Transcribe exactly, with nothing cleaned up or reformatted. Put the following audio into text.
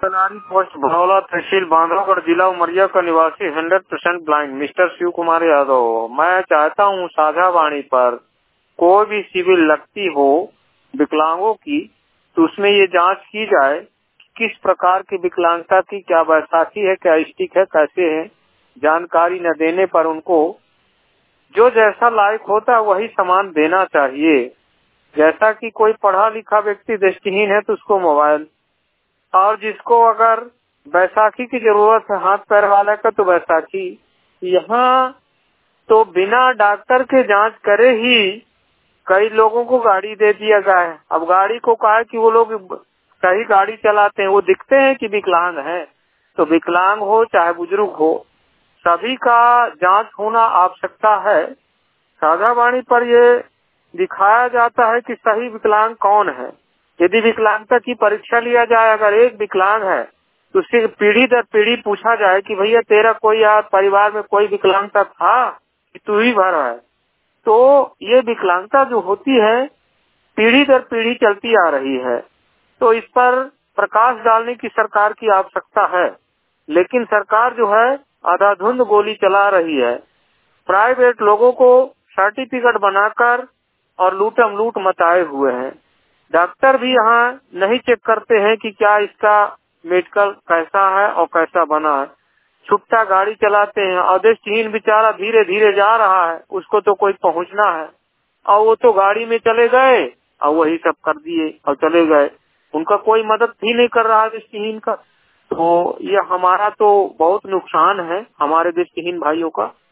कनारी पोस्ट भरौला, तहसील बांधवगढ़, जिला उमरिया का निवासी hundred percent blind mister Shiv Kumar Yadav. मैं चाहता हूँ साझा वाणी पर कोई भी शिविर लगती हो विकलांगों की तो उसमें ये जांच की जाए किस प्रकार की विकलांगता की, क्या बैसाखी है, क्या स्टिक है, कैसे है। जानकारी न देने पर उनको जो जैसा लायक होता है वही सामान देना चाहिए। जैसा कि कोई पढ़ा लिखा व्यक्ति दृष्टिहीन है तो उसको मोबाइल, और जिसको अगर बैसाखी की जरूरत है हाथ पैर वाले का तो बैसाखी। यहाँ तो बिना डॉक्टर के जांच करे ही कई लोगों को गाड़ी दे दिया गया है। अब गाड़ी को कहा कि वो लोग सही गाड़ी चलाते हैं, वो दिखते हैं कि विकलांग है, तो विकलांग हो चाहे बुजुर्ग हो सभी का जांच होना आवश्यकता है। साझा वाणी पर ये दिखाया जाता है कि सही विकलांग कौन है। यदि विकलांगता की परीक्षा लिया जाए, अगर एक विकलांग है तो उससे पीढ़ी दर पीढ़ी पूछा जाए कि भैया तेरा कोई यार परिवार में कोई विकलांगता था कि तू ही भर है, तो ये विकलांगता जो होती है पीढ़ी दर पीढ़ी चलती आ रही है। तो इस पर प्रकाश डालने की सरकार की आवश्यकता है, लेकिन सरकार जो है आधाधुंध गोली चला रही है। प्राइवेट लोगों को सर्टिफिकेट बनाकर और लूटम लूट मचाए हुए हैं। डॉक्टर भी यहाँ नहीं चेक करते हैं कि क्या इसका मेडिकल कैसा है और कैसा बना है। छुट्टा गाड़ी चलाते हैं और दृष्टिहीन बेचारा धीरे धीरे जा रहा है, उसको तो कोई पहुँचना है और वो तो गाड़ी में चले गए और वही सब कर दिए और चले गए। उनका कोई मदद भी नहीं कर रहा है दृष्टिहीन का। तो ये हमारा तो बहुत नुकसान है हमारे दृष्टिहीन भाइयों का।